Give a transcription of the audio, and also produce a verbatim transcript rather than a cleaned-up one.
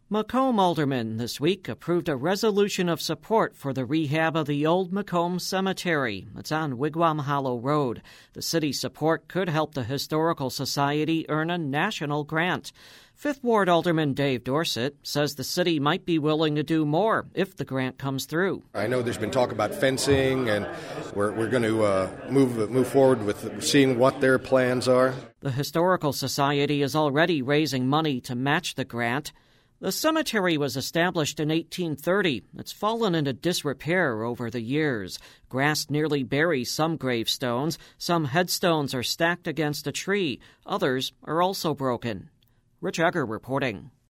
Macomb aldermen this week approved a resolution of support for the rehab of the old Macomb Cemetery. It's on Wigwam Hollow Road. The city's support could help the Historical Society earn a national grant. Fifth Ward Alderman Dave Dorsett says the city might be willing to do more if the grant comes through. I know there's been talk about fencing, and we're, we're going to uh, move move forward with seeing what their plans are. The Historical Society is already raising money to match the grant. The cemetery was established in eighteen thirty. It's fallen into disrepair over the years. Grass nearly buries some gravestones. Some headstones are stacked against a tree. Others are also broken. Rich Egger reporting.